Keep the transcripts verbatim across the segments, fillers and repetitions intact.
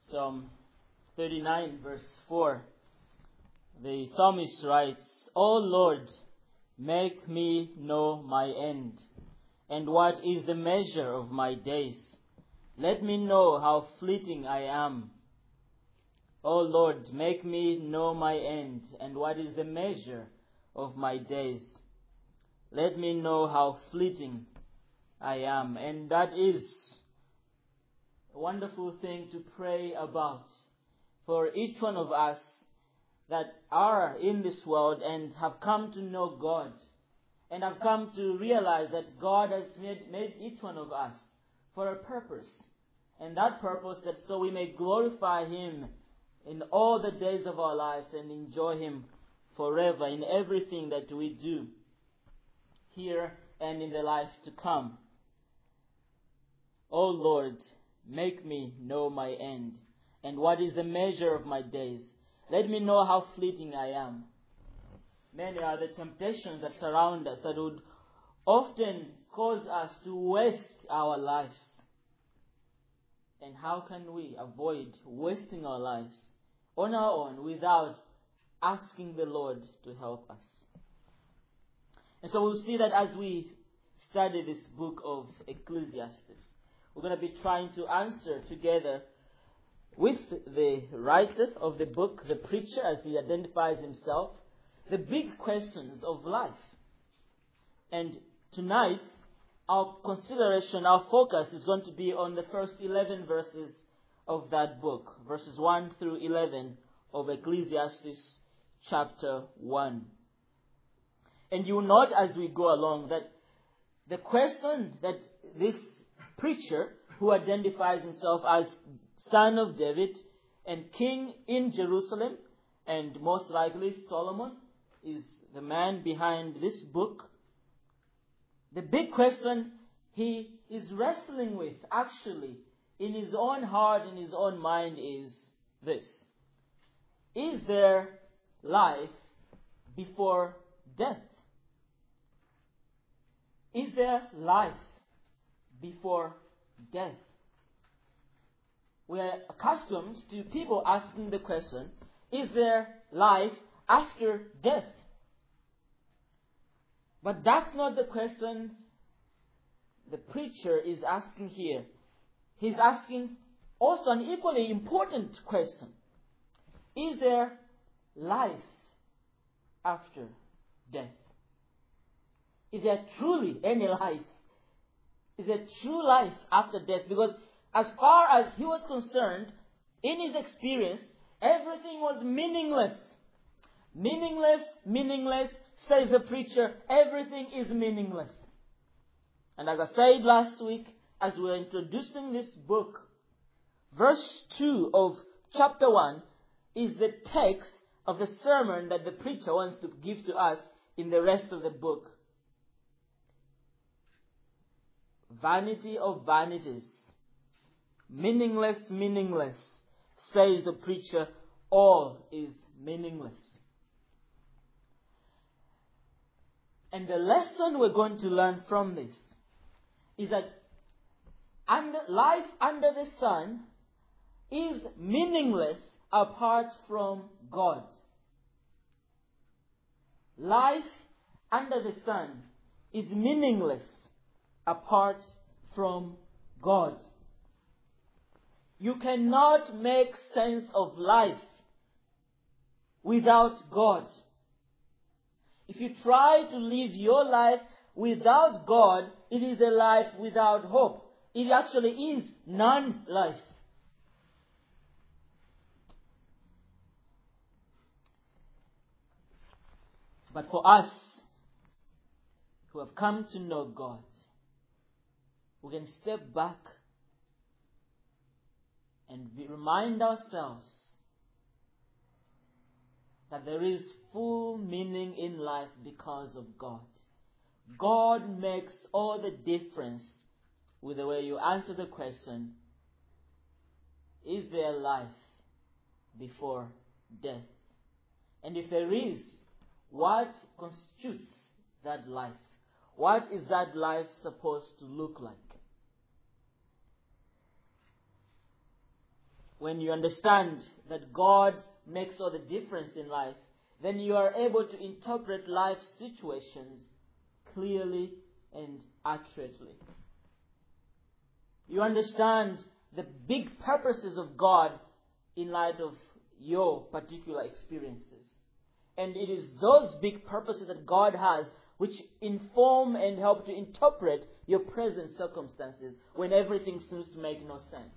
Psalm thirty-nine verse four. The psalmist writes, O Lord, make me know my end, and what is the measure of my days. Let me know how fleeting I am. O Lord, make me know my end, and what is the measure of my days. Let me know how fleeting I am. And that is a wonderful thing to pray about for each one of us that are in this world and have come to know God and have come to realize that God has made, made each one of us for a purpose. And that purpose that so we may glorify Him in all the days of our lives and enjoy Him forever in everything that we do here and in the life to come. O Lord, make me know my end, and what is the measure of my days. Let me know how fleeting I am. Many are the temptations that surround us that would often cause us to waste our lives. And how can we avoid wasting our lives on our own without asking the Lord to help us? And so we'll see that as we study this book of Ecclesiastes, we're going to be trying to answer together with the writer of the book, the preacher, as he identifies himself, the big questions of life. And tonight, our consideration, our focus is going to be on the first eleven verses of that book, verses one through eleven of Ecclesiastes chapter one. And you will note as we go along that the question that this preacher, who identifies himself as son of David and king in Jerusalem, and most likely Solomon is the man behind this book, the big question he is wrestling with actually in his own heart, in his own mind is this: is there life before death? Is there life before death? We are accustomed to people asking the question, is there life after death? But that's not the question the preacher is asking here. He's asking also an equally important question. Is there life after death? Is there truly any life? Is there true life after death? Because as far as he was concerned, in his experience, everything was meaningless. Meaningless, meaningless, says the preacher. Everything is meaningless. And as I said last week, as we were introducing this book, verse two of chapter one is the text of the sermon that the preacher wants to give to us in the rest of the book. Vanity of vanities. Meaningless, meaningless, says the preacher. All is meaningless. And the lesson we're going to learn from this is that under, life under the sun is meaningless apart from God. Life under the sun is meaningless apart from God. You cannot make sense of life without God. If you try to live your life without God, it is a life without hope. It actually is non-life. But for us who have come to know God, we can step back and be, remind ourselves that there is full meaning in life because of God. God makes all the difference with the way you answer the question, is there life before death? And if there is, what constitutes that life? What is that life supposed to look like? when you understand that God makes all the difference in life, then you are able to interpret life situations clearly and accurately. You understand the big purposes of God in light of your particular experiences. And it is those big purposes that God has which inform and help to interpret your present circumstances when everything seems to make no sense.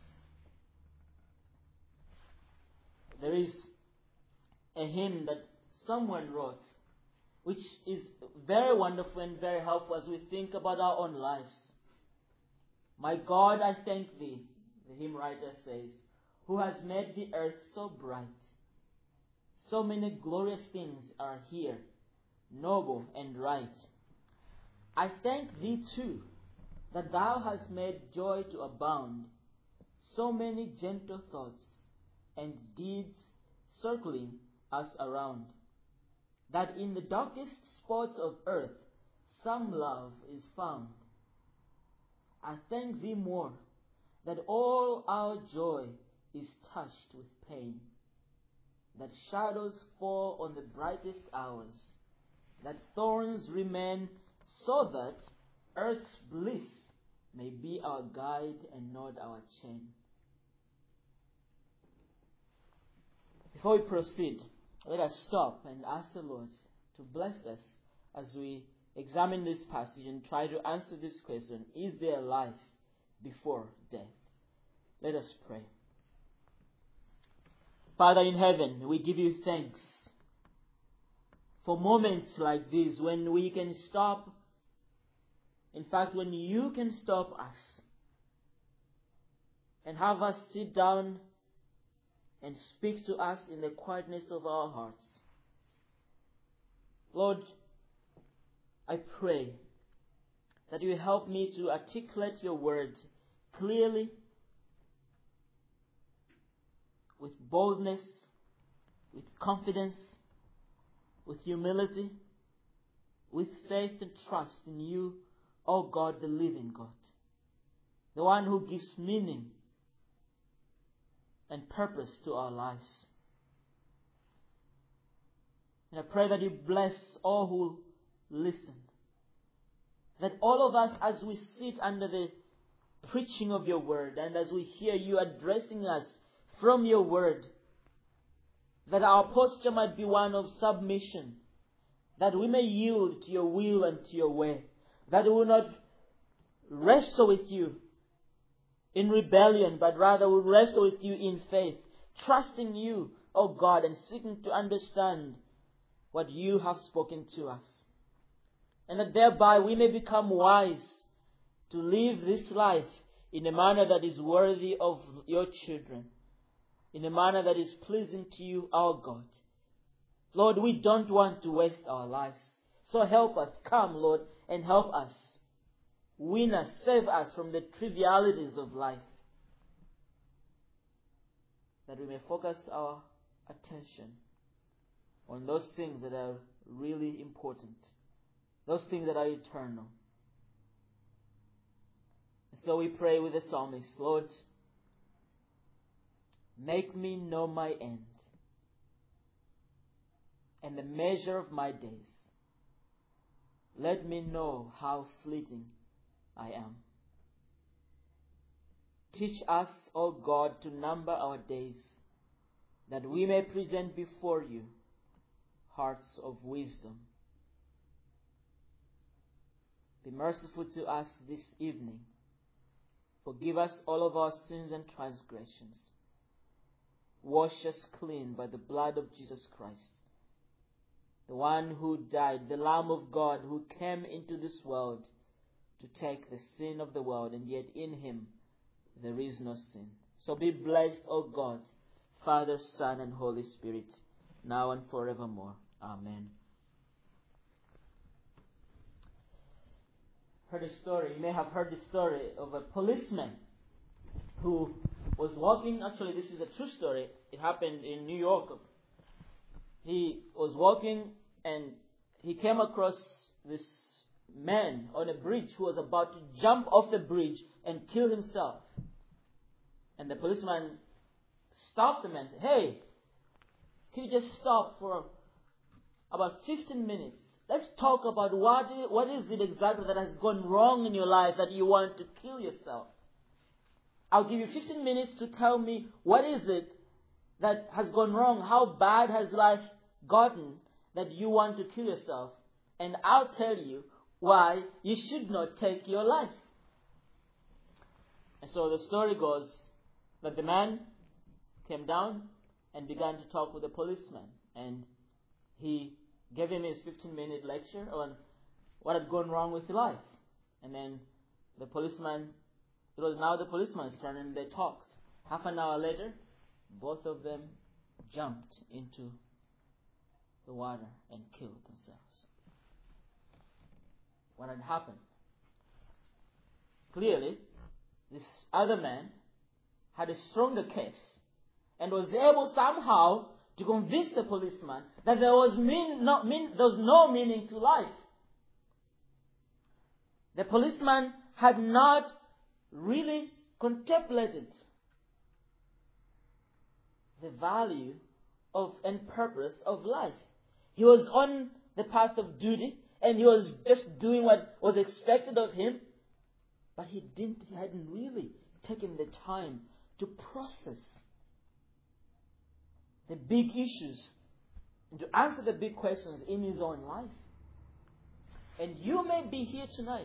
There is a hymn that someone wrote, which is very wonderful and very helpful as we think about our own lives. My God, I thank thee, the hymn writer says, who has made the earth so bright. So many glorious things are here, noble and right. I thank thee too, that thou hast made joy to abound, so many gentle thoughts and deeds circling us around, that in the darkest spots of earth some love is found. I thank thee more, that all our joy is touched with pain, that shadows fall on the brightest hours, that thorns remain, so that earth's bliss may be our guide and not our chain. Before we proceed, let us stop and ask the Lord to bless us as we examine this passage and try to answer this question: is there life before death? Let us pray. Father in heaven, we give you thanks for moments like these when we can stop, in fact, when you can stop us and have us sit down and speak to us in the quietness of our hearts. Lord, I pray that you help me to articulate your word clearly, with boldness, with confidence, with humility, with faith and trust in you, O God, the living God, the one who gives meaning and purpose to our lives. And I pray that you bless all who listen, that all of us, as we sit under the preaching of your word and as we hear you addressing us from your word, that our posture might be one of submission, that we may yield to your will and to your way, that we will not wrestle with you in rebellion, but rather we wrestle with you in faith, trusting you, O God, and seeking to understand what you have spoken to us. And that thereby we may become wise to live this life in a manner that is worthy of your children, in a manner that is pleasing to you, our God. Lord, we don't want to waste our lives. So help us. Come, Lord, and help us. Win us, save us from the trivialities of life, that we may focus our attention on those things that are really important, those things that are eternal. So we pray with the psalmist, Lord, make me know my end and the measure of my days. Let me know how fleeting I am. Teach us, O God, to number our days, that we may present before you hearts of wisdom. Be merciful to us this evening. Forgive us all of our sins and transgressions. Wash us clean by the blood of Jesus Christ, the one who died, the Lamb of God who came into this world to take the sin of the world, and yet in him there is no sin. So be blessed, O God, Father, Son, and Holy Spirit, now and forevermore. Amen. Heard a story, you may have heard the story of a policeman who was walking. Actually, this is a true story. It happened in New York. He was walking and he came across this man on a bridge who was about to jump off the bridge and kill himself. And the policeman stopped the man and said, "Hey, can you just stop for about fifteen minutes? Let's talk about what is, what is it exactly that has gone wrong in your life that you want to kill yourself. I'll give you fifteen minutes to tell me what is it that has gone wrong. How bad has life gotten that you want to kill yourself? And I'll tell you why you should not take your life." And so the story goes that the man came down and began to talk with the policeman. And he gave him his fifteen-minute lecture on what had gone wrong with life. And then the policeman, it was now the policeman's turn, and they talked. Half an hour later, both of them jumped into the water and killed themselves. What had happened? Clearly, this other man had a stronger case and was able somehow to convince the policeman that there was mean, no, mean, there was no meaning to life. The policeman had not really contemplated the value of and purpose of life. He was on the path of duty, and he was just doing what was expected of him, but he didn't. He hadn't really taken the time to process the big issues and to answer the big questions in his own life. And you may be here tonight.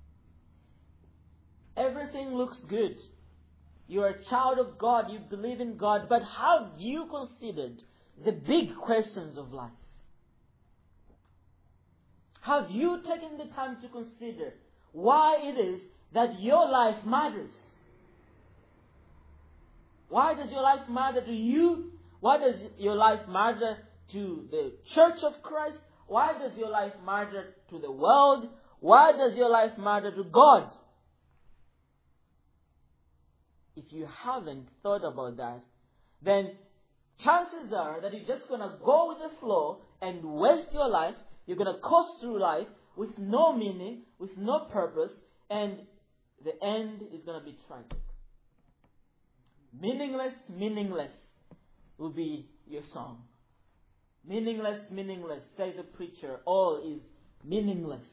Everything looks good. You're a child of God. You believe in God. But have you considered the big questions of life? Have you taken the time to consider why it is that your life matters? Why does your life matter to you? Why does your life matter to the Church of Christ? Why does your life matter to the world? Why does your life matter to God? If you haven't thought about that, then chances are that you're just going to go with the flow and waste your life. You're going to coast through life with no meaning, with no purpose, and the end is going to be tragic. Meaningless, meaningless will be your song. Meaningless, meaningless, says the preacher. All is meaningless.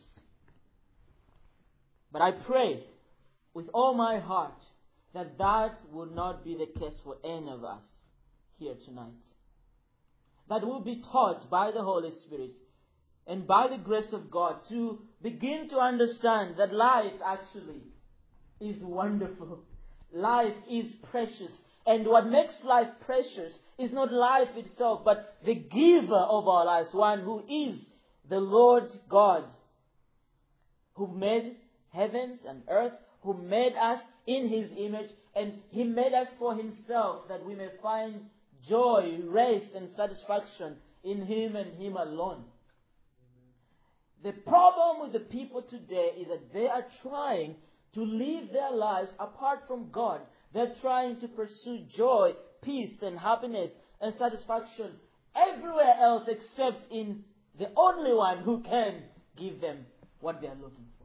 But I pray with all my heart that that will not be the case for any of us here tonight. That we'll be taught by the Holy Spirit and by the grace of God to begin to understand that life actually is wonderful. Life is precious. And what makes life precious is not life itself, but the giver of our lives, one who is the Lord God, who made heavens and earth, who made us in His image, and He made us for Himself, that we may find joy, rest, and satisfaction in Him and Him alone. The problem with the people today is that they are trying to live their lives apart from God. They're trying to pursue joy, peace, and happiness and satisfaction everywhere else except in the only one who can give them what they are looking for.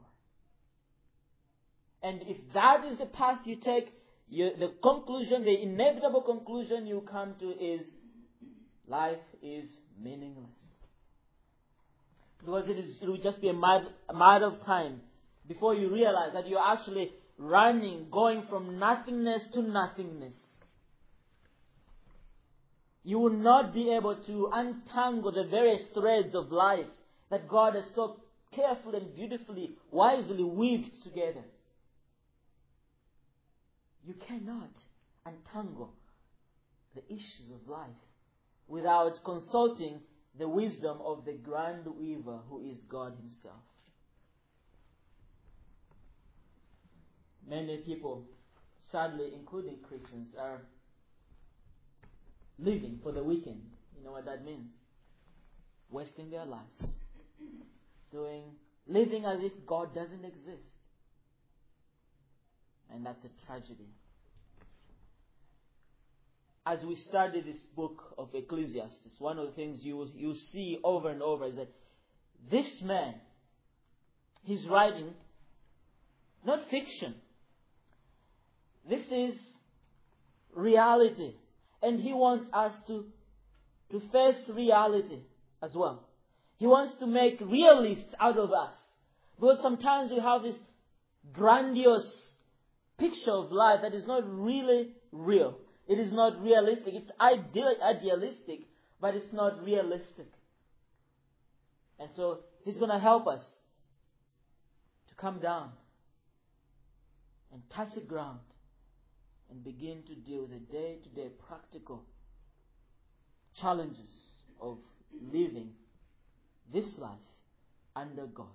And if that is the path you take, you, the conclusion, the inevitable conclusion you come to is life is meaningless. Because it, is, it will just be a matter, a matter of time before you realize that you're actually running, going from nothingness to nothingness. You will not be able to untangle the various threads of life that God has so carefully and beautifully, wisely weaved together. You cannot untangle the issues of life without consulting the wisdom of the grand weaver who is God Himself. Many people, sadly including Christians, are living for the weekend. You know what that means? Wasting their lives. Doing, living as if God doesn't exist. And that's a tragedy. As we study this book of Ecclesiastes, one of the things you you see over and over is that this man, he's writing not fiction. This is reality. And He wants us to, to face reality as well. He wants to make realists out of us. Because sometimes we have this grandiose picture of life that is not really real. It is not realistic. It's ideal, idealistic, but it's not realistic. And so He's going to help us to come down and touch the ground and begin to deal with the day-to-day practical challenges of living this life under God.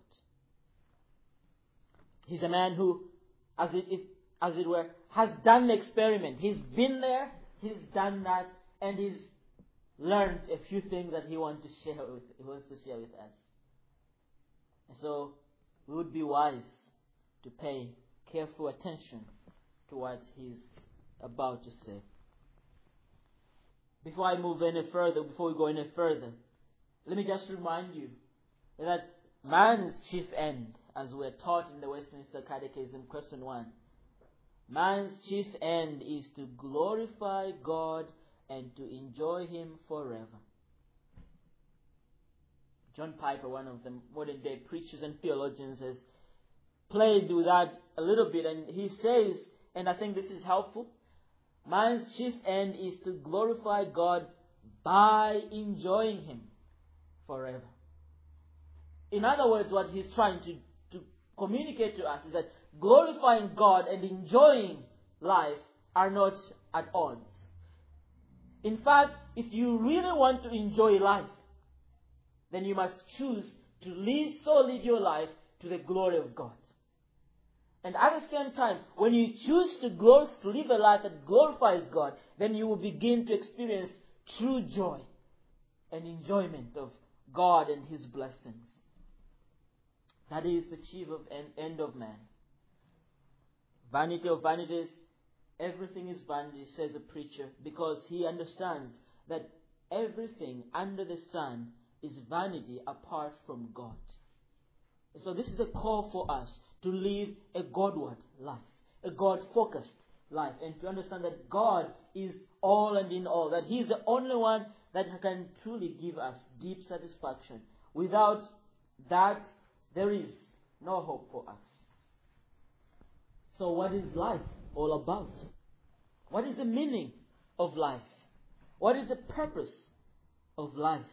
He's a man who, as it, if, as it were, has done the experiment. He's been there, he's done that, and he's learned a few things that he wants to share with, he wants to share with us. And so we would be wise to pay careful attention to what he's about to say. Before I move any further, before we go any further, let me just remind you that man's chief end, as we're taught in the Westminster Catechism, question one, man's chief end is to glorify God and to enjoy Him forever. John Piper, one of the modern day preachers and theologians, has played with that a little bit, and he says, and I think this is helpful, man's chief end is to glorify God by enjoying Him forever. In other words, what he's trying to, to communicate to us is that glorifying God and enjoying life are not at odds. In fact, if you really want to enjoy life, then you must choose to live, so live your life to the glory of God. And at the same time, when you choose to, glor- to live a life that glorifies God, then you will begin to experience true joy and enjoyment of God and His blessings. That is the chief of end, end of man. Vanity of vanities, everything is vanity, says the preacher, because he understands that everything under the sun is vanity apart from God. So this is a call for us to live a Godward life, a God-focused life, and to understand that God is all and in all, that He is the only one that can truly give us deep satisfaction. Without that, there is no hope for us. So what is life all about? What is the meaning of life? What is the purpose of life?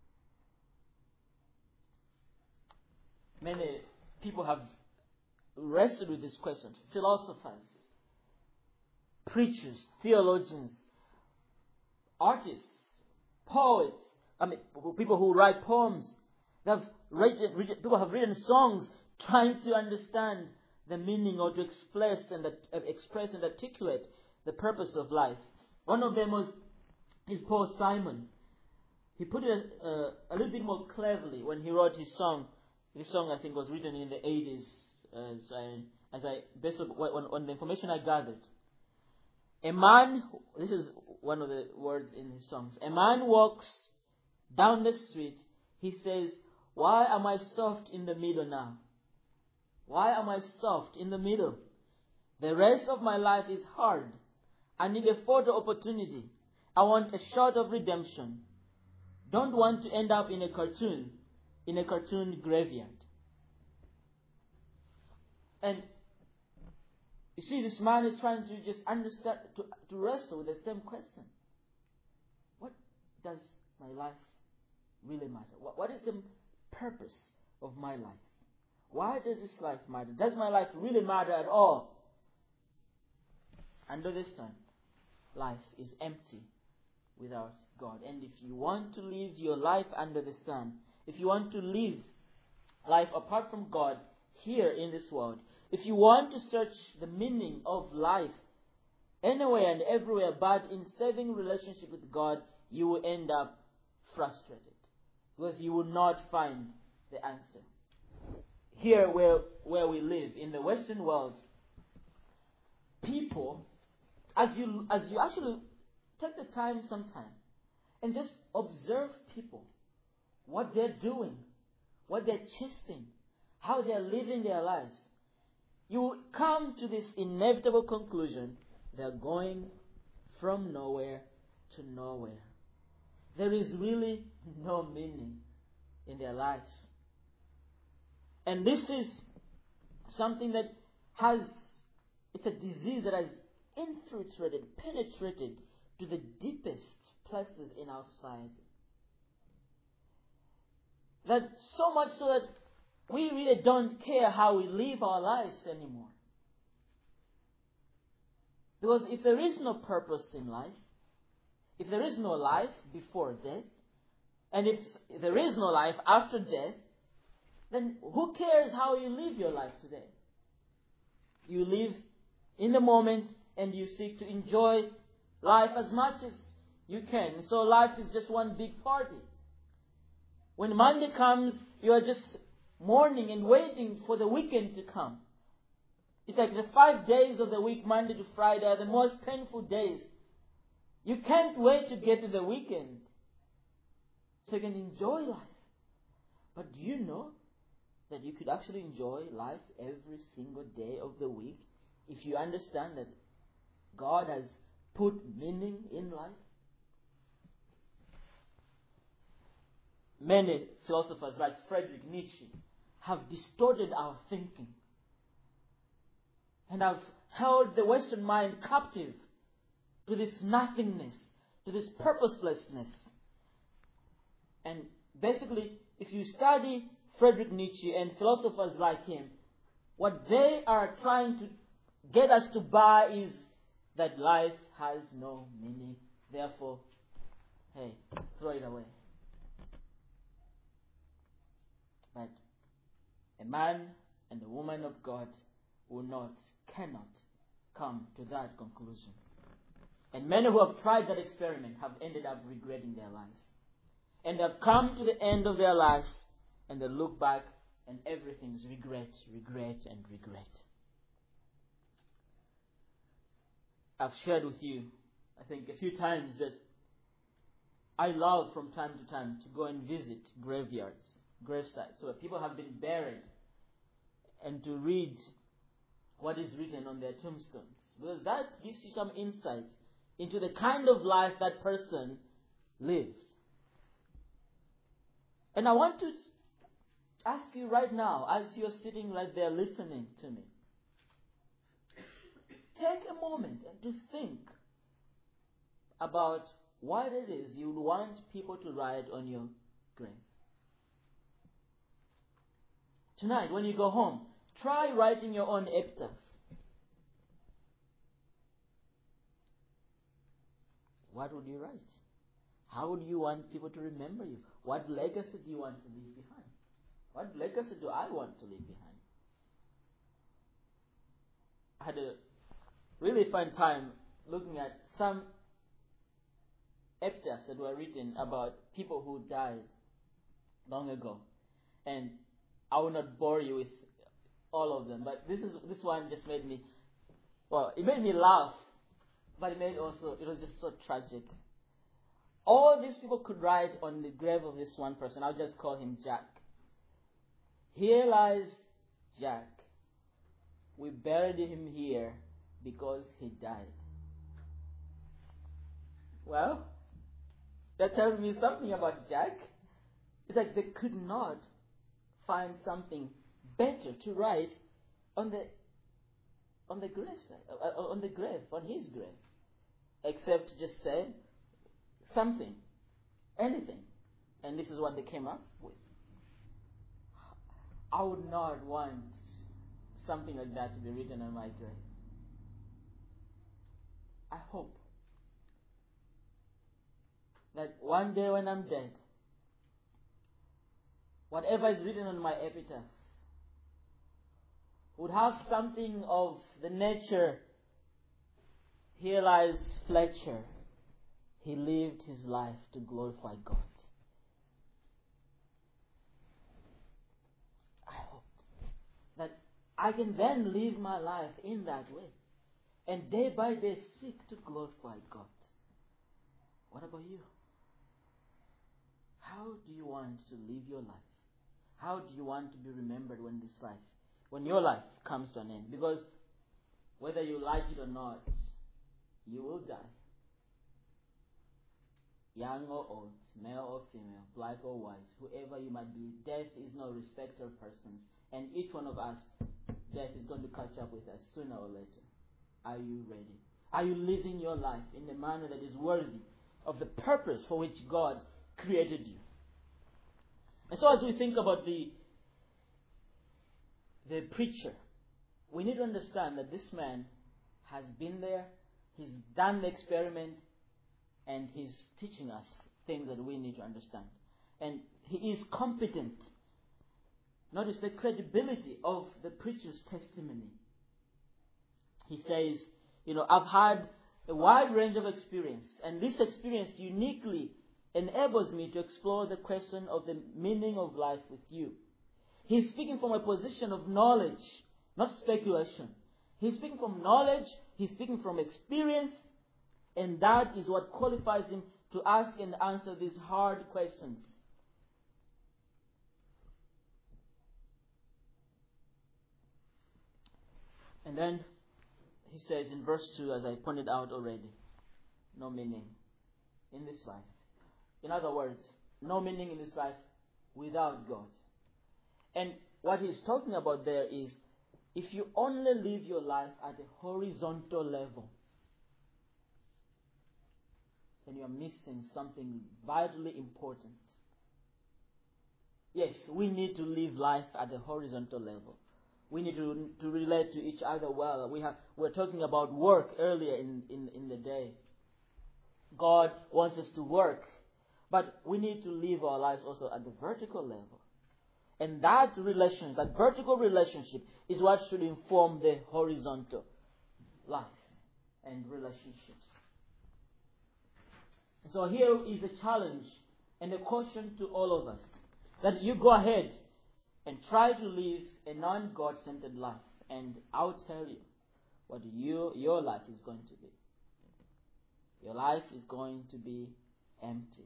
Many people have wrestled with this question. Philosophers, preachers, theologians, artists, poets, I mean, people who write poems. They have written, people have written songs trying to understand the meaning or to express and uh, express and articulate the purpose of life. One of them was is Paul Simon. He put it uh, a little bit more cleverly when he wrote his song. This song, I think, was written in the eighties, as I, as I based on, on the information I gathered. A man, this is one of the words in his songs. A man walks down the street. He says, "Why am I soft in the middle now? Why am I soft in the middle? The rest of my life is hard. I need a photo opportunity. I want a shot of redemption. Don't want to end up in a cartoon, in a cartoon graveyard." And you see, this man is trying to just understand, to, to wrestle with the same question. What does my life really matter? What, what is the purpose of my life? Why does this life matter? Does my life really matter at all? Under the sun, life is empty without God. And if you want to live your life under the sun, if you want to live life apart from God here in this world, if you want to search the meaning of life anywhere and everywhere but in saving relationship with God, you will end up frustrated because you will not find the answer. Here where, where we live, in the Western world, people, as you, as you actually take the time sometime and just observe people, what they're doing, what they're chasing, how they're living their lives, you will come to this inevitable conclusion: they're going from nowhere to nowhere. There is really no meaning in their lives. And this is something that has, it's a disease that has infiltrated, penetrated to the deepest places in our society. That so much so that we really don't care how we live our lives anymore. Because if there is no purpose in life, if there is no life before death, and if there is no life after death, then who cares how you live your life today? You live in the moment and you seek to enjoy life as much as you can. So life is just one big party. When Monday comes, you are just mourning and waiting for the weekend to come. It's like the five days of the week, Monday to Friday, are the most painful days. You can't wait to get to the weekend so you can enjoy life. But do you know that you could actually enjoy life every single day of the week if you understand that God has put meaning in life? Many philosophers like Friedrich Nietzsche have distorted our thinking and have held the Western mind captive to this nothingness, to this purposelessness. And basically, if you study Friedrich Nietzsche and philosophers like him, what they are trying to get us to buy is that life has no meaning. Therefore, hey, throw it away. But a man and a woman of God will not, cannot come to that conclusion. And many who have tried that experiment have ended up regretting their lives. And have come to the end of their lives and they look back and everything's regret, regret, and regret. I've shared with you, I think, a few times that I love from time to time to go and visit graveyards, gravesites, where people have been buried, and to read what is written on their tombstones. Because that gives you some insight into the kind of life that person lived. And I want to ask you right now, as you're sitting right there listening to me, take a moment and to think about what it is you would want people to write on your grave. Tonight, when you go home, try writing your own epitaph. What would you write? How would you want people to remember you? What legacy do you want to leave behind? What legacy do I want to leave behind? I had a really fun time looking at some epitaphs that were written about people who died long ago. And I will not bore you with all of them, but this is this one just made me, well, it made me laugh, but it made also, it was just so tragic. All these people could write on the grave of this one person. I'll just call him Jack. Here lies Jack. We buried him here because he died. Well, that tells me something about Jack. It's like they could not find something better to write on the on the grave uh, on the grave on his grave, except to just say something, anything, and this is what they came up with. I would not want something like that to be written on my grave. I hope that one day when I'm dead, whatever is written on my epitaph would have something of the nature, here lies Fletcher. He lived his life to glorify God. I hope that I can then live my life in that way and day by day seek to glorify God. What about you? How do you want to live your life? How do you want to be remembered when this life, when your life comes to an end? Because whether you like it or not, you will die. young or old, male or female, black or white, whoever you might be, death is no respecter of persons. And each one of us, death is going to catch up with us sooner or later. Are you ready? Are you living your life in a manner that is worthy of the purpose for which God created you? And so as we think about the, the preacher, we need to understand that this man has been there, he's done the experiment, and he's teaching us things that we need to understand. And he is competent. Notice the credibility of the preacher's testimony. He says, you know, I've had a wide range of experience, and this experience uniquely enables me to explore the question of the meaning of life with you. He's speaking from a position of knowledge, not speculation. He's speaking from knowledge, he's speaking from experience, and that is what qualifies him to ask and answer these hard questions. And then he says in verse two, as I pointed out already, no meaning in this life. In other words, no meaning in this life without God. And what he's talking about there is, if you only live your life at a horizontal level, then you are missing something vitally important. Yes, we need to live life at a horizontal level. We need to, to relate to each other well. We have, we're talking about work earlier in, in, in the day. God wants us to work. But we need to live our lives also at the vertical level. And that relation, that vertical relationship is what should inform the horizontal life and relationships. So here is a challenge and a caution to all of us, that you go ahead and try to live a non-God-centered life. And I'll tell you what you, your life is going to be. Your life is going to be empty.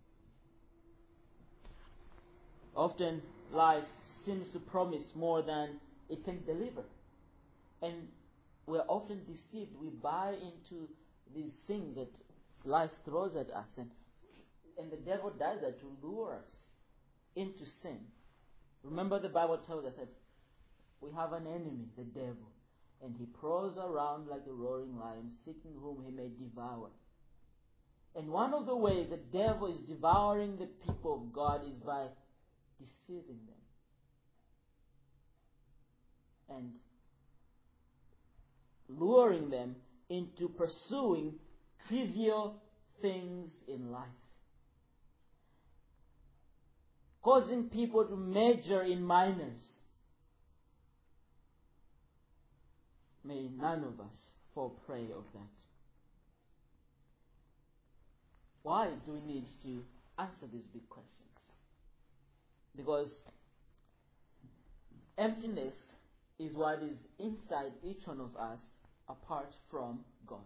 Often life seems to promise more than it can deliver. And we're often deceived. We buy into these things that life throws at us. And, and the devil does that to lure us into sin. Remember, the Bible tells us that we have an enemy, the devil, and he prowls around like a roaring lion, seeking whom he may devour. And one of the ways the devil is devouring the people of God is by deceiving them and luring them into pursuing trivial things in life, causing people to major in minors. May none of us fall prey of that. Why do we need to answer these big questions? Because emptiness is what is inside each one of us apart from God.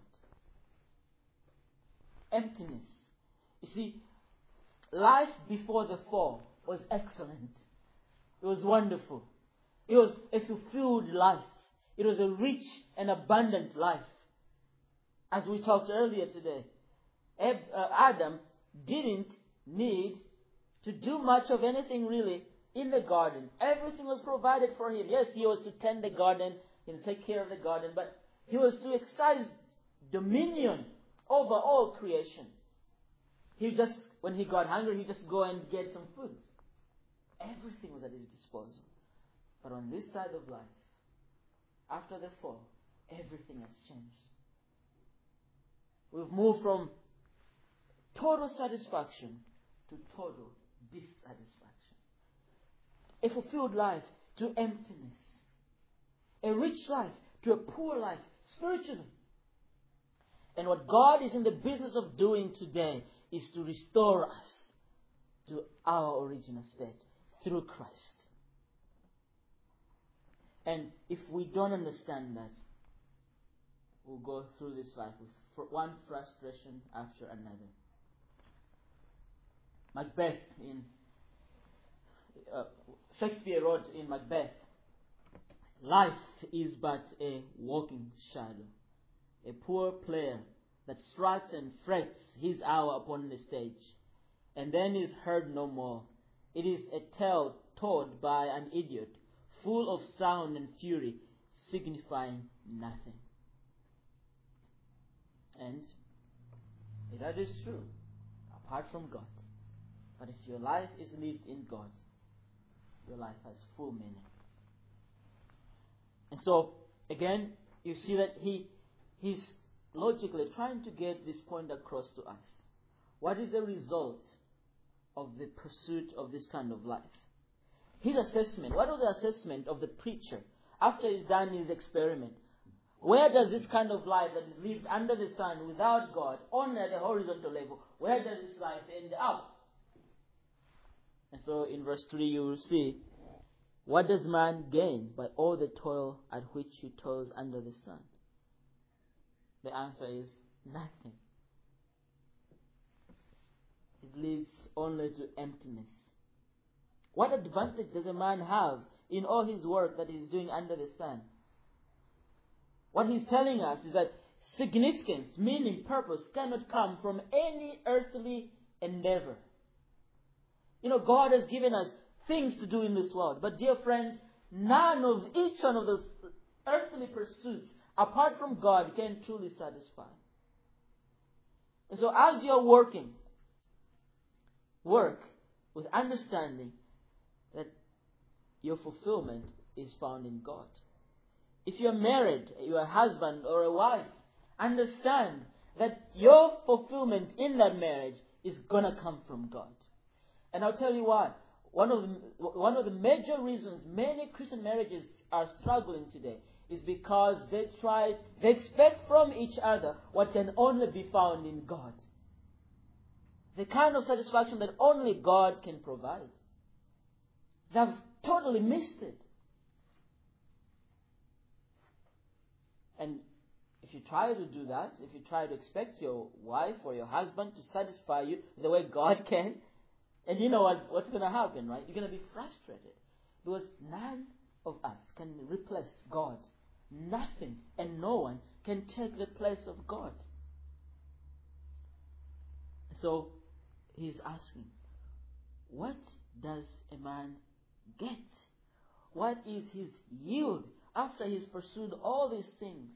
Emptiness. You see, life before the fall was excellent. It was wonderful. It was a fulfilled life. It was a rich and abundant life. As we talked earlier today, Adam didn't need to do much of anything really in the garden. Everything was provided for him. Yes, he was to tend the garden and take care of the garden, but he was to exercise dominion over all creation. He just, when he got hungry, he just go and get some food. Everything was at his disposal. But on this side of life, after the fall, everything has changed. We've moved from total satisfaction to total dissatisfaction. A fulfilled life to emptiness. A rich life to a poor life spiritually. And what God is in the business of doing today is to restore us to our original state through Christ. And if we don't understand that, we'll go through this life with one frustration after another. Macbeth, in uh, Shakespeare wrote in Macbeth, life is but a walking shadow, a poor player that struts and frets his hour upon the stage, and then is heard no more. It is a tale told by an idiot, full of sound and fury, signifying nothing. And that is true, apart from God. But if your life is lived in God, your life has full meaning. And so, again, you see that he he's logically trying to get this point across to us. What is the result of the pursuit of this kind of life? His assessment, what was the assessment of the preacher after he's done his experiment? Where does this kind of life that is lived under the sun without God, on the horizontal level, where does this life end up? And so in verse three you will see, what does man gain by all the toil at which he toils under the sun? The answer is nothing. It leads only to emptiness. What advantage does a man have in all his work that he's doing under the sun? What he's telling us is that significance, meaning, purpose cannot come from any earthly endeavor. You know, God has given us things to do in this world. But dear friends, none of each one of those earthly pursuits, apart from God, can truly satisfy. And so as you're working, work with understanding that your fulfillment is found in God. If you're married, you're a husband or a wife, understand that your fulfillment in that marriage is going to come from God. And I'll tell you why. One of the, one of the major reasons many Christian marriages are struggling today is because they try, they expect from each other what can only be found in God. The kind of satisfaction that only God can provide. They've totally missed it. And if you try to do that, if you try to expect your wife or your husband to satisfy you the way God can, and you know what, what's going to happen, right? You're going to be frustrated. Because none of us can replace God. Nothing and no one can take the place of God. So, he's asking, what does a man get? What is his yield after he's pursued all these things?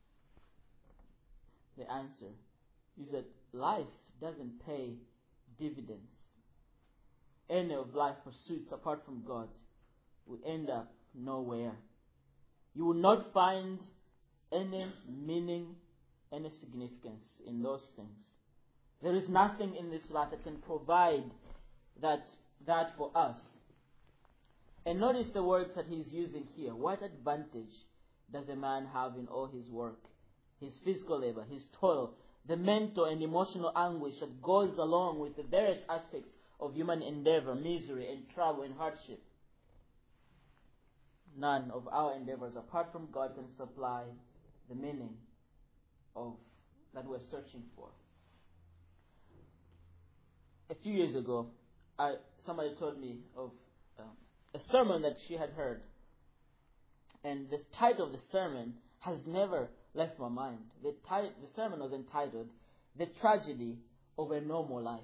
The answer is that life doesn't pay dividends. Any of life pursuits apart from God will end up nowhere. You will not find any meaning, any significance in those things. There is nothing in this life that can provide that, that for us. And notice the words that he's using here. What advantage does a man have in all his work? His physical labor, his toil, the mental and emotional anguish that goes along with the various aspects of human endeavor, misery and trouble and hardship. None of our endeavors apart from God can supply the meaning of that we're searching for. A few years ago, I, somebody told me of um, a sermon that she had heard. And the title of the sermon has never left my mind. The, ti- the sermon was entitled, The Tragedy of a Normal Life.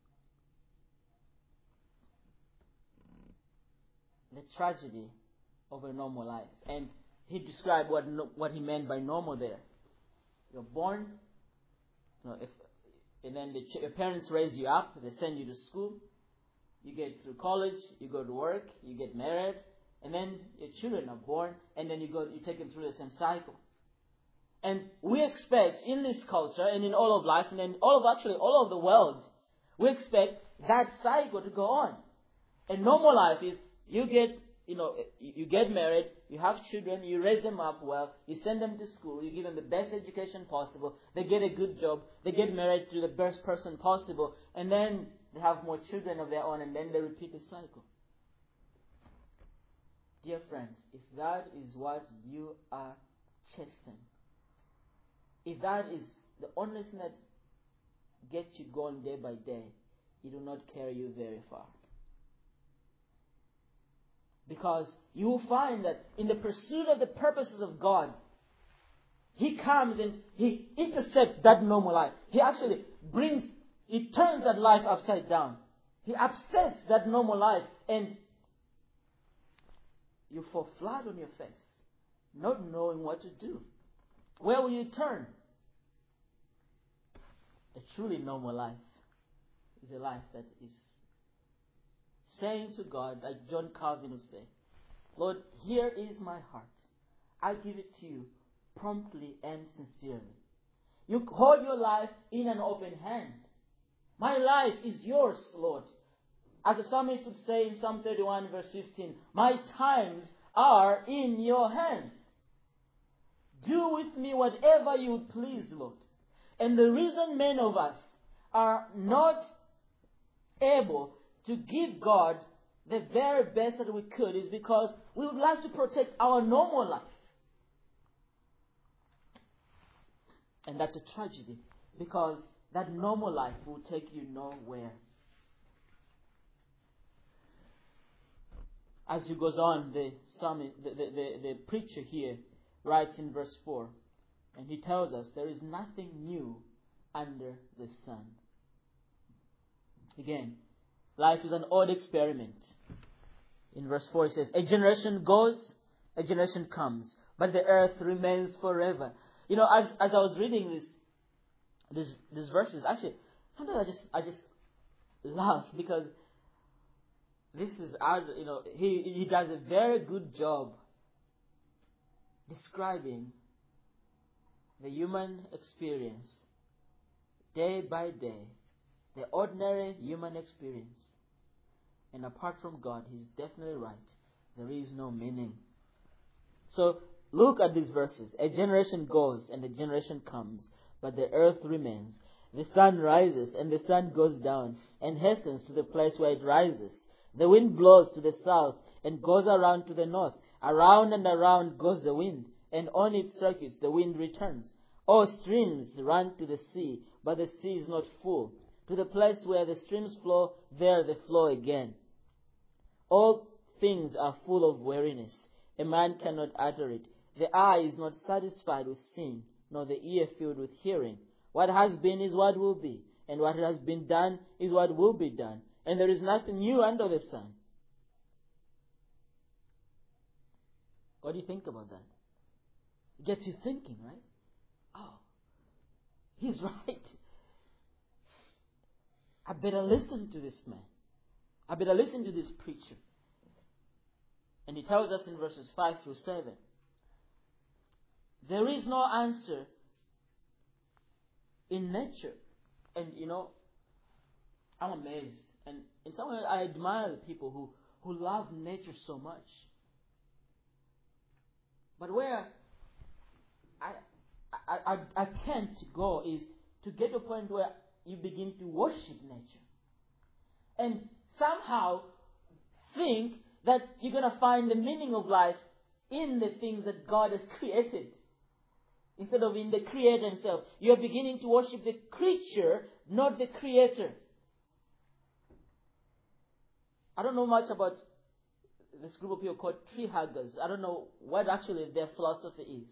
The tragedy of a normal life. And he described what no, what he meant by normal there. You're born, you know, if, and then the ch- your parents raise you up, they send you to school, you get through college, you go to work, you get married, and then your children are born, and then you go, you take them through the same cycle. And we expect in this culture and in all of life, and in all of actually all of the world, we expect that cycle to go on. And normal life is you get, you know, you get married, you have children, you raise them up well, you send them to school, you give them the best education possible, they get a good job, they get married to the best person possible, and then they have more children of their own, and then they repeat the cycle. Dear friends, if that is what you are chasing, if that is the only thing that gets you going day by day, it will not carry you very far. Because you will find that in the pursuit of the purposes of God, He comes and He intercepts that normal life. He actually brings, He turns that life upside down. He upsets that normal life and you fall flat on your face, not knowing what to do. Where will you turn? A truly normal life is a life that is saying to God, like John Calvin would say, Lord, here is my heart. I give it to you promptly and sincerely. You hold your life in an open hand. My life is yours, Lord. As the psalmist would say in Psalm thirty-one, verse fifteen, my times are in your hands. Do with me whatever you would please, Lord. And the reason many of us are not able to give God the very best that we could is because we would like to protect our normal life. And that's a tragedy, because that normal life will take you nowhere. As he goes on, the psalmist, the, the, the, the preacher here writes in verse four, and he tells us there is nothing new under the sun. Again, life is an odd experiment. In verse four it says, a generation goes, a generation comes, but the earth remains forever. You know, as as I was reading this, this these verses, actually, sometimes I just I just laugh because this is, you know, he he does a very good job describing the human experience day by day, the ordinary human experience. And apart from God, he's definitely right. There is no meaning. So look at these verses. A generation goes and a generation comes, but the earth remains. The sun rises and the sun goes down and hastens to the place where it rises. The wind blows to the south and goes around to the north. Around and around goes the wind, and on its circuits the wind returns. All streams run to the sea, but the sea is not full. To the place where the streams flow, there they flow again. All things are full of weariness. A man cannot utter it. The eye is not satisfied with seeing, nor the ear filled with hearing. What has been is what will be, and what has been done is what will be done. And there is nothing new under the sun. What do you think about that? It gets you thinking, right? Oh, he's right. I better listen to this man. I better listen to this preacher. And he tells us in verses five through seven, there is no answer in nature. And you know, I'm amazed. And in some way I admire the people who, who love nature so much. But where I, I, I, I can't go is to get to a point where you begin to worship nature. And somehow think that you're going to find the meaning of life in the things that God has created, instead of in the Creator himself. You're beginning to worship the creature, not the Creator. I don't know much about this group of people called tree huggers. I don't know what actually their philosophy is.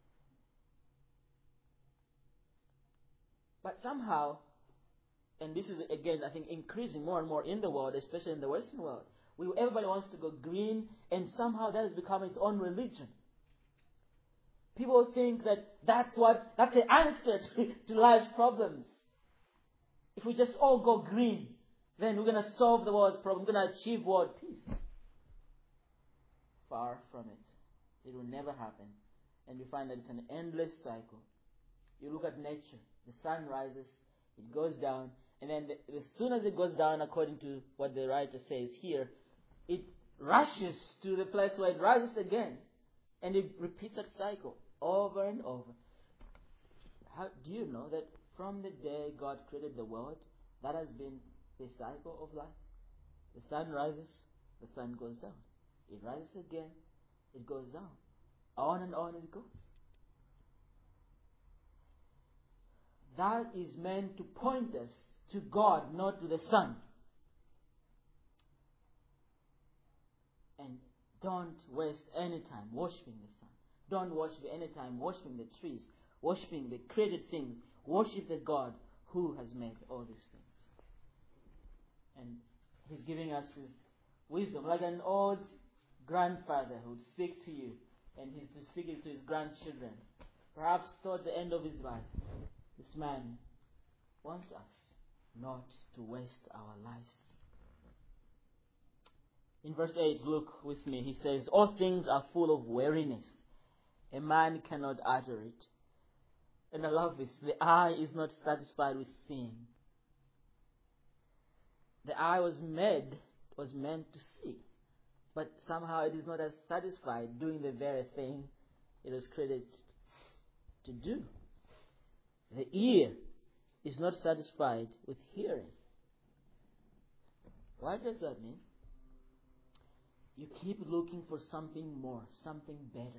But somehow, and this is again, I think, increasing more and more in the world, especially in the Western world, we, everybody wants to go green, and somehow that has become its own religion. People think that that's what that's the answer to, to life's problems. If we just all go green, then we're going to solve the world's problem. We're going to achieve world peace. Far from it. It will never happen. And you find that it's an endless cycle. You look at nature. The sun rises, it goes down, and then the, as soon as it goes down, according to what the writer says here, it rushes to the place where it rises again. And it repeats that cycle over and over. How, do you know that from the day God created the world, that has been the cycle of life? The sun rises, the sun goes down. It rises again, it goes down. On and on it goes. That is meant to point us to God, not to the sun. And don't waste any time worshiping the sun. Don't worship anytime worshiping the trees, worshiping the created things. Worship the God who has made all these things. And He's giving us His wisdom, like an old grandfather who would speak to you, and He's speaking to his grandchildren. Perhaps towards the end of his life, this man wants us not to waste our lives. In verse eight, look with me, he says, all things are full of weariness. A man cannot utter it. And I love this. The eye is not satisfied with seeing. The eye was made, was meant to see. But somehow it is not as satisfied doing the very thing it was created to do. The ear is not satisfied with hearing. What does that mean? You keep looking for something more, something better.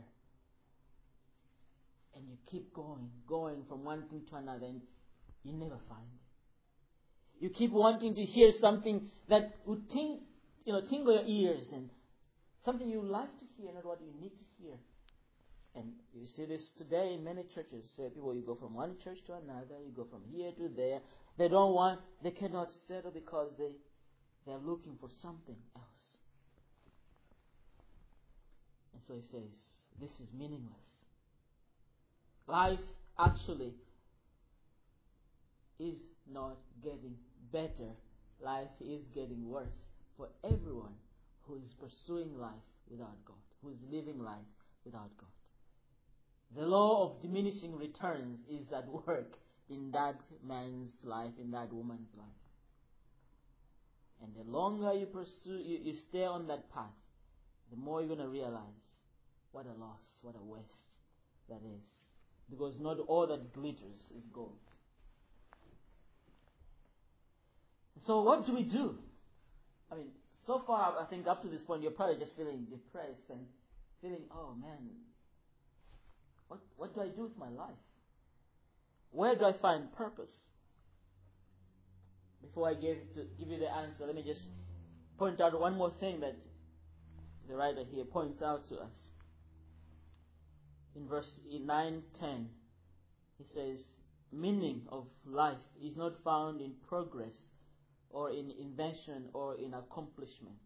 And you keep going, going from one thing to another, and you never find it. You keep wanting to hear something that would ting, you know, tingle your ears, and something you like to hear, not what you need to hear. And you see this today in many churches. So people, you go from one church to another, you go from here to there. They don't want, they cannot settle because they, they are looking for something else. And so he says, this is meaningless. Life actually is not getting better. Life is getting worse for everyone who is pursuing life without God, who is living life without God. The law of diminishing returns is at work in that man's life, in that woman's life. And the longer you pursue, you, you stay on that path, the more you're going to realize what a loss, what a waste that is. Because not all that glitters is gold. So what do we do? I mean, so far, I think up to this point, you're probably just feeling depressed and feeling, oh man, what, what do I do with my life? Where do I find purpose? Before I give, to give you the answer, let me just point out one more thing that the writer here points out to us. In verse nine ten, he says, meaning of life is not found in progress or in invention or in accomplishments.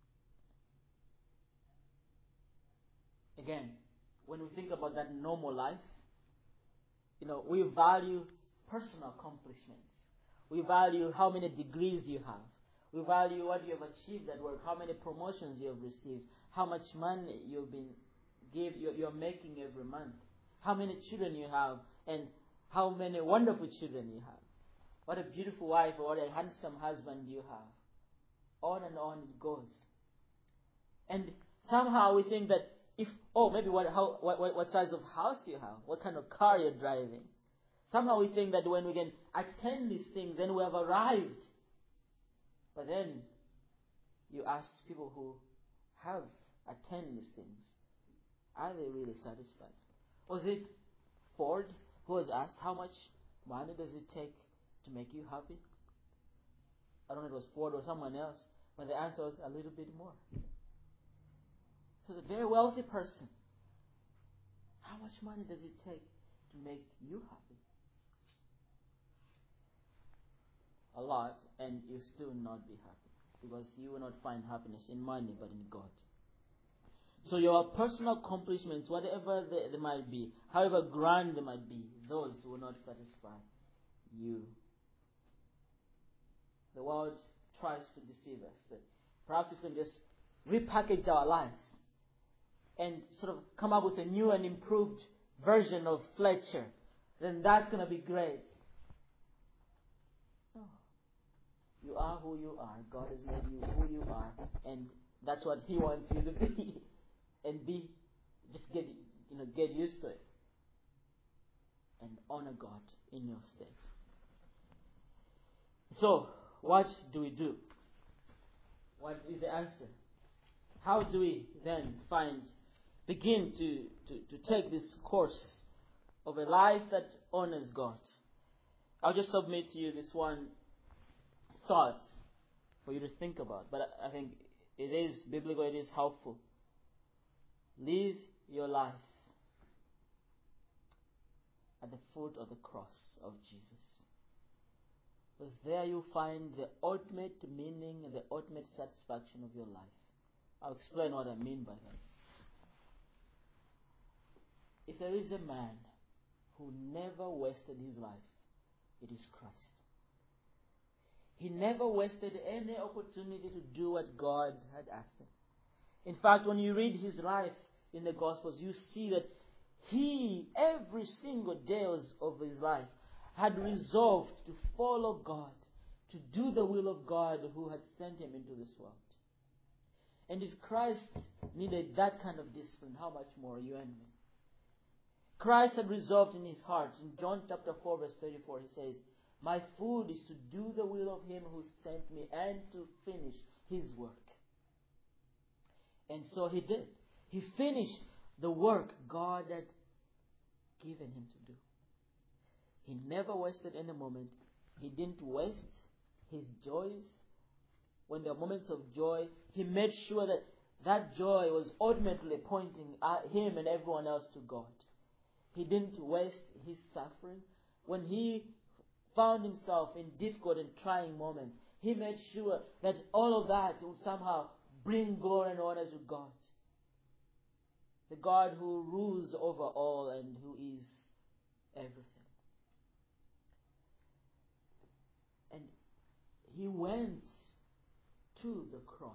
Again, when we think about that normal life, you know, we value personal accomplishments. We value how many degrees you have. We value what you have achieved at work, how many promotions you have received, how much money you've been give you're, you're making every month, how many children you have, and how many wonderful children you have. What a beautiful wife or what a handsome husband you have. On and on it goes. And somehow we think that if, oh, maybe what, how, what, what size of house you have, what kind of car you're driving. Somehow we think that when we can attain these things, then we have arrived. But then you ask people who have attained these things, are they really satisfied? Was it Ford who was asked, how much money does it take to make you happy? I don't know if it was Ford or someone else, but the answer was a little bit more. So it's a very wealthy person. How much money does it take to make you happy? A lot, and you'll still not be happy, because you will not find happiness in money but in God. So your personal accomplishments, whatever they, they might be, however grand they might be, those will not satisfy you. The world tries to deceive us. That perhaps we can just repackage our lives and sort of come up with a new and improved version of Fletcher. Then that's going to be great. No. You are who you are. God has made you who you are. And that's what He wants you to be. And be, just get, you know, get used to it. And honor God in your state. So, what do we do? What is the answer? How do we then find, begin to, to, to take this course of a life that honors God? I'll just submit to you this one thought for you to think about. But I think it is biblical, it is helpful. Live your life at the foot of the cross of Jesus. Because there you find the ultimate meaning and the ultimate satisfaction of your life. I'll explain what I mean by that. If there is a man who never wasted his life, it is Christ. He never wasted any opportunity to do what God had asked him. In fact, when you read his life in the Gospels, you see that he, every single day of his life, had resolved to follow God, to do the will of God who had sent him into this world. And if Christ needed that kind of discipline, how much more you and me? Christ had resolved in his heart. In John chapter four verse thirty-four, he says, "My food is to do the will of him who sent me and to finish his work." And so he did. He finished the work God had given him to do. He never wasted any moment. He didn't waste his joys. When there were moments of joy, he made sure that that joy was ultimately pointing at him and everyone else to God. He didn't waste his suffering. When he found himself in difficult and trying moments, he made sure that all of that would somehow bring glory and honor to God. The God who rules over all and who is everything. And he went to the cross.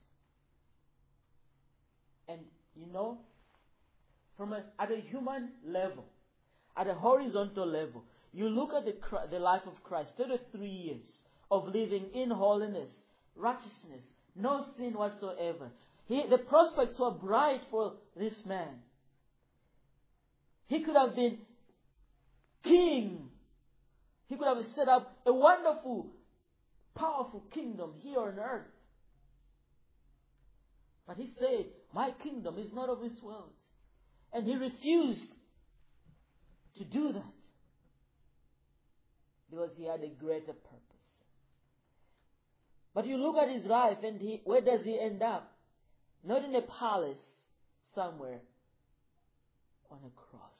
And you know, from a, at a human level, at a horizontal level, you look at the, the life of Christ, thirty-three years of living in holiness, righteousness, no sin whatsoever. He, the prospects were bright for this man. He could have been king. He could have set up a wonderful, powerful kingdom here on earth. But he said, "My kingdom is not of this world." And he refused to do that because he had a greater purpose. But you look at his life and he, where does he end up? Not in a palace somewhere, on a cross.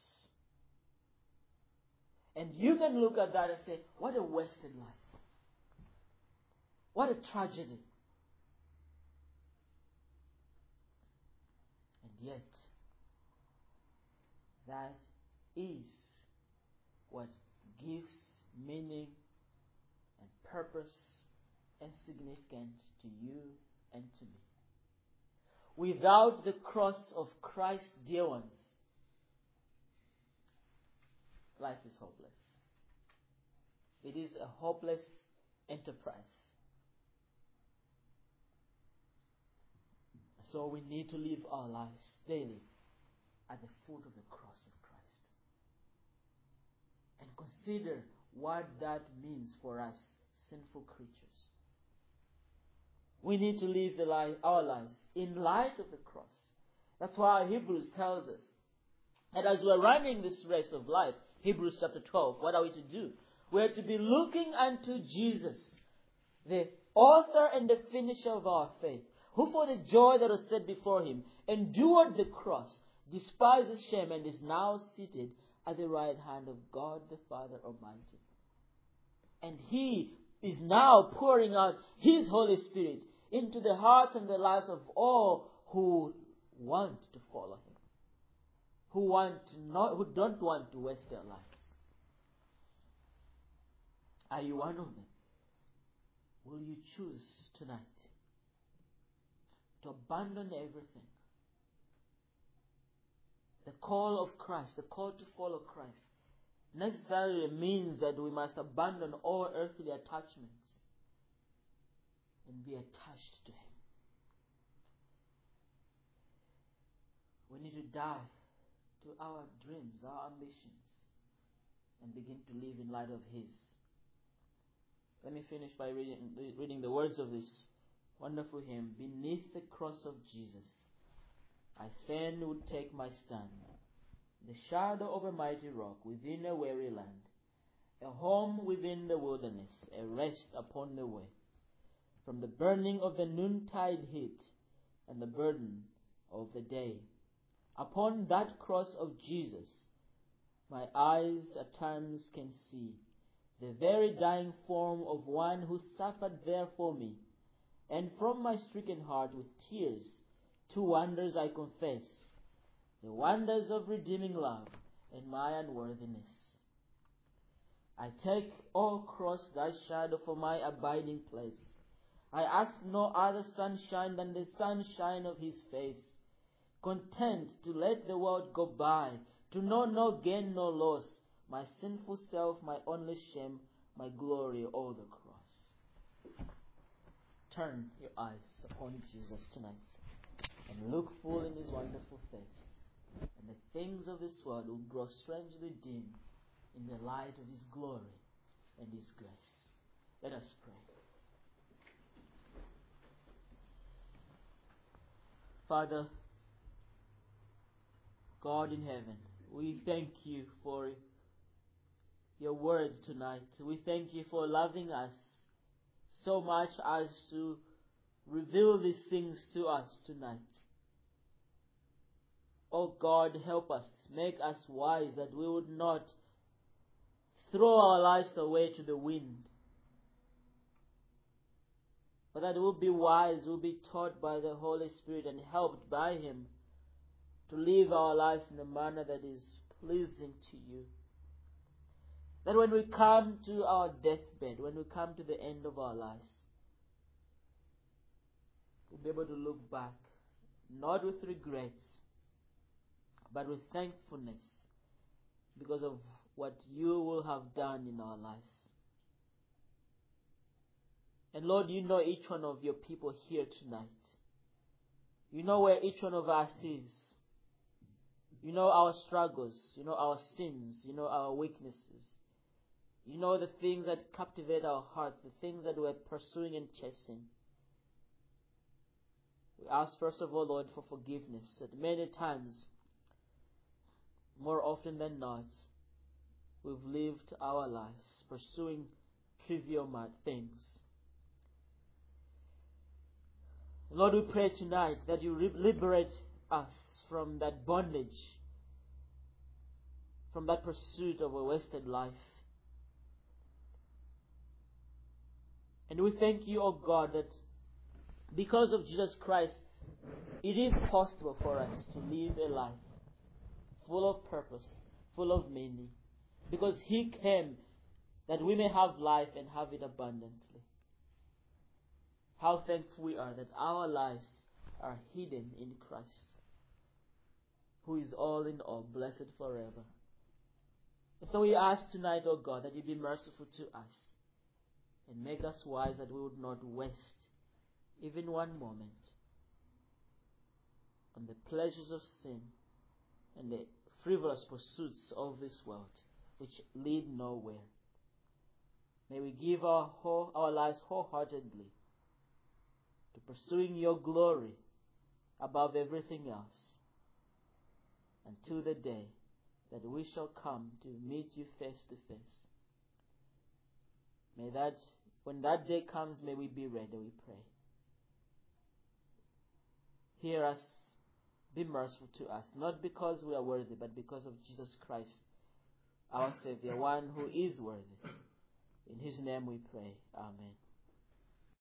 And you can look at that and say, what a wasted life. What a tragedy. And yet, that is what gives meaning and purpose and significance to you and to me. Without the cross of Christ, dear ones, life is hopeless. It is a hopeless enterprise. So we need to live our lives daily at the foot of the cross of Christ. And consider what that means for us, sinful creatures. We need to live the life, our lives in light of the cross. That's why Hebrews tells us that as we're running this race of life, Hebrews chapter twelve, what are we to do? We're to be looking unto Jesus, the author and the finisher of our faith, who for the joy that was set before him endured the cross, despised the shame, and is now seated at the right hand of God the Father Almighty. And he is now pouring out his Holy Spirit into the hearts and the lives of all who want to follow him, who want not, who don't want to waste their lives. Are you one of them? Will you choose tonight to abandon everything? The call of Christ, the call to follow Christ, necessarily means that we must abandon all earthly attachments and be attached to him. We need to die to our dreams, our ambitions, and begin to live in light of his. Let me finish by reading, reading the words of this wonderful hymn. Beneath the cross of Jesus, I fain would take my stand, the shadow of a mighty rock within a weary land, a home within the wilderness, a rest upon the way, from the burning of the noontide heat and the burden of the day. Upon that cross of Jesus, My eyes at times can see the very dying form of one who suffered there for me. And from my stricken heart with tears, two wonders I confess, the wonders of redeeming love and my unworthiness. I take, O cross, thy shadow for my abiding place. I ask no other sunshine than the sunshine of his face, content to let the world go by, to know no gain, no loss, my sinful self, my only shame, my glory, all the cross. Turn your eyes upon Jesus tonight and look full in his wonderful face, and the things of this world will grow strangely dim in the light of his glory and his grace. Let us pray. Father, God in heaven, we thank you for your words tonight. We thank you for loving us so much as to reveal these things to us tonight. Oh God, help us, make us wise, that we would not throw our lives away to the wind, but that we'll be wise, we'll be taught by the Holy Spirit and helped by him to live our lives in a manner that is pleasing to you. That when we come to our deathbed, when we come to the end of our lives, we'll be able to look back, not with regrets, but with thankfulness, because of what you will have done in our lives. And Lord, you know each one of your people here tonight. You know where each one of us is. You know our struggles. You know our sins. You know our weaknesses. You know the things that captivate our hearts, the things that we're pursuing and chasing. We ask first of all, Lord, for forgiveness. That many times, more often than not, we've lived our lives pursuing trivial mad things. Lord, we pray tonight that you liberate us from that bondage, from that pursuit of a wasted life. And we thank you, O God, that because of Jesus Christ, it is possible for us to live a life full of purpose, full of meaning, because he came that we may have life and have it abundantly. How thankful we are that our lives are hidden in Christ, who is all in all, blessed forever. So we ask tonight, O God, that you be merciful to us and make us wise, that we would not waste even one moment on the pleasures of sin and the frivolous pursuits of this world, which lead nowhere. May we give our whole, our lives wholeheartedly to pursuing your glory above everything else, until the day that we shall come to meet you face to face. May that, when that day comes, may we be ready, we pray. Hear us, be merciful to us, not because we are worthy, but because of Jesus Christ, our Savior, one who is worthy. In his name we pray. Amen.